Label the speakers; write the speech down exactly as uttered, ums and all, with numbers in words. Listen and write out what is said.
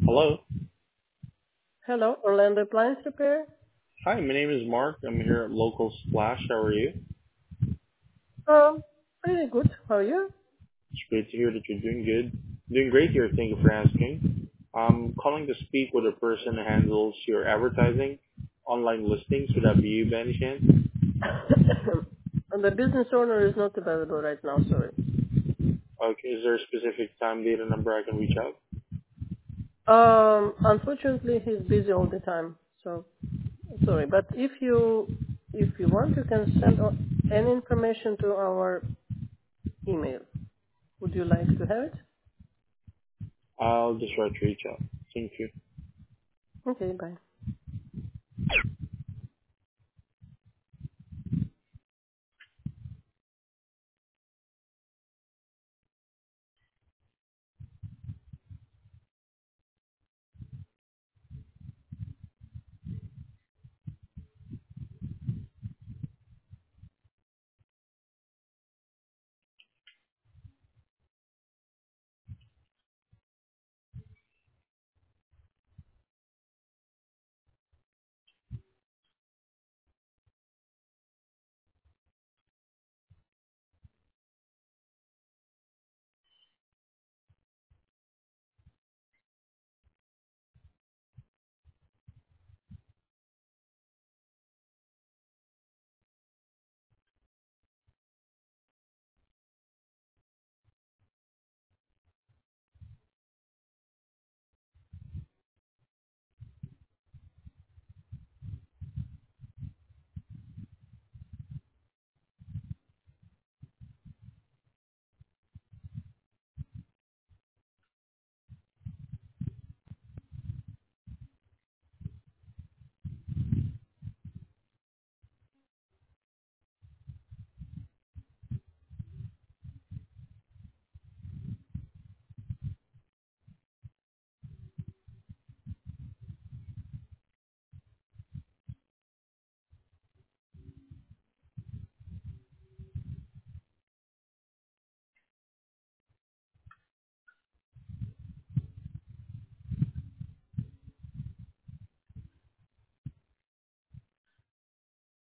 Speaker 1: Hello.
Speaker 2: Hello, Orlando Appliance Repair.
Speaker 1: Hi, my name is Mark. I'm here at Local Splash. How are you?
Speaker 2: Um, Pretty good. How are you?
Speaker 1: It's great to hear that you're doing good. Doing great here. Thank you for asking. I'm calling to speak with a person who handles your advertising, online listings. Would that be you by any chance?
Speaker 2: And the business owner is not available right now, sorry.
Speaker 1: Okay. Is there a specific time, date, and number I can reach out?
Speaker 2: Um, unfortunately, he's busy all the time, so sorry. But if you if you want, you can send o- any information to our email. Would you like to have it?
Speaker 1: I'll just try to reach out. Thank you.
Speaker 2: Okay, bye.